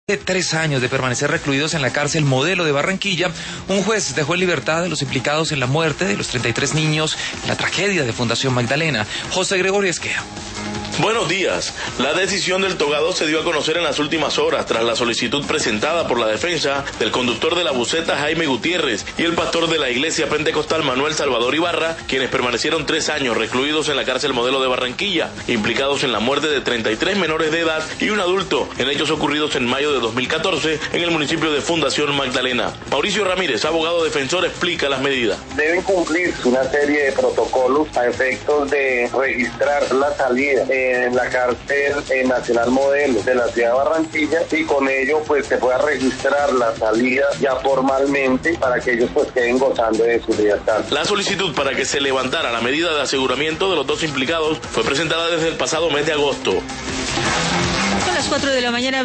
De 3 años de permanecer recluidos en la cárcel Modelo de Barranquilla, un juez dejó en libertad a los implicados en la muerte de los 33 niños en la tragedia de Fundación Magdalena. José Gregorio Esquea. Buenos días. La decisión del togado se dio a conocer en las últimas horas tras la solicitud presentada por la defensa del conductor de la buseta Jaime Gutiérrez y el pastor de la iglesia pentecostal Manuel Salvador Ibarra, quienes permanecieron 3 años recluidos en la cárcel Modelo de Barranquilla, implicados en la muerte de 33 menores de edad y un adulto en hechos ocurridos en mayo de 2014 en el municipio de Fundación Magdalena. Mauricio Ramírez, abogado defensor, explica las medidas. Deben cumplirse una serie de protocolos a efectos de registrar la salida en la cárcel nacional Modelo de la ciudad de Barranquilla, y con ello pues se pueda registrar la salida ya formalmente para que ellos pues queden gozando de su libertad. La solicitud para que se levantara la medida de aseguramiento de los 2 implicados fue presentada desde el pasado mes de agosto. Son las 4 de la mañana.